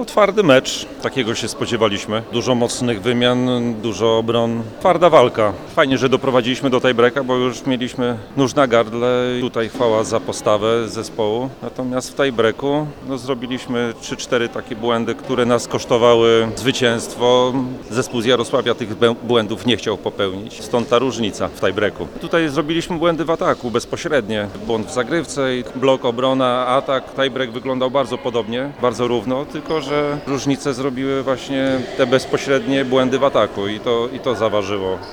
Twardy mecz, takiego się spodziewaliśmy. Dużo mocnych wymian, dużo obron. Twarda walka. Fajnie, że doprowadziliśmy do tiebreaka, bo już mieliśmy nóż na gardle. Tutaj chwała za postawę zespołu. Natomiast w tiebreaku zrobiliśmy 3-4 takie błędy, które nas kosztowały zwycięstwo. Zespół z Jarosławia tych błędów nie chciał popełnić. Stąd ta różnica w tiebreaku. Tutaj zrobiliśmy błędy w ataku bezpośrednie. Błąd w zagrywce, blok, obrona, atak. Tiebreak wyglądał bardzo podobnie, bardzo równo, tylko że różnice zrobiły właśnie te bezpośrednie błędy w ataku i to zaważyło.